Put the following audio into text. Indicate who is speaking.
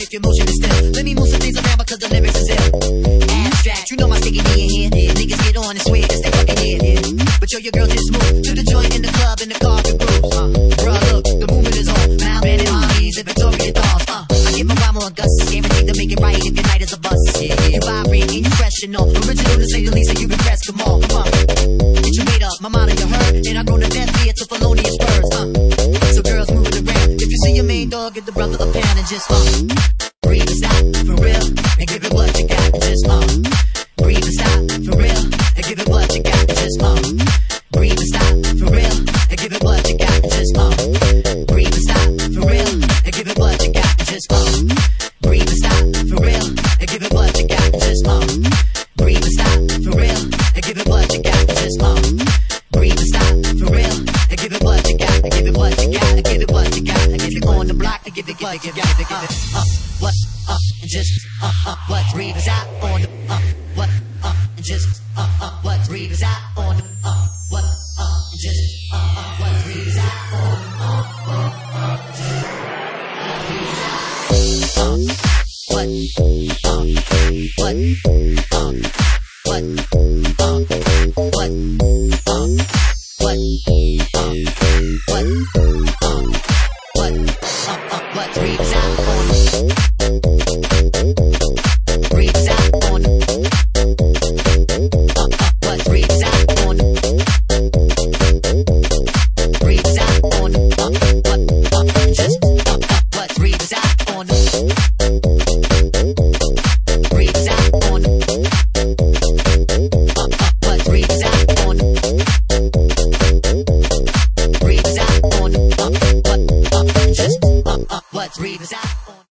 Speaker 1: if your motion is still. Let me move some things around because the lyrics is ill. Abstract, you know my sticky D in here. Niggas get on and swear that they fucking here. But yo, your girl just moved to the joint in the club in the car and grooves. Bruh, look, the movement is on. Now I'm in Harleys and Victoria Dolls. I give my rhyme on gusts, guaranteed to make it right if your night is a bust. You vibrate and you fresh and all. Original to say the least, and you impress. Come on, come on. Get you made up, my motto you heard, and I grown to death via to felonious words. So girls move it around. If you see your main dog, get the brother a pound and just breathe and stop for real, and give it what you got. And just breathe and stop for real, and give it what you got. And just breathe and stop for real, and give it what you got. And just breathe and stop for real, and give it what you got. And just breathe and stop for real, and give it what you got. And just breathe and stop for real, and give it what you got. And just breathe and stop for real, and give it what you got. And give it what you got. And give it what you got. And give it on the block. And give it what you got. And give it what and just what breathe is out on the what and just what breathe is out on the what and just what breathe is out on what breathe is out on breathe is out on what breathe is out on breathe is out on what just what breathe is out on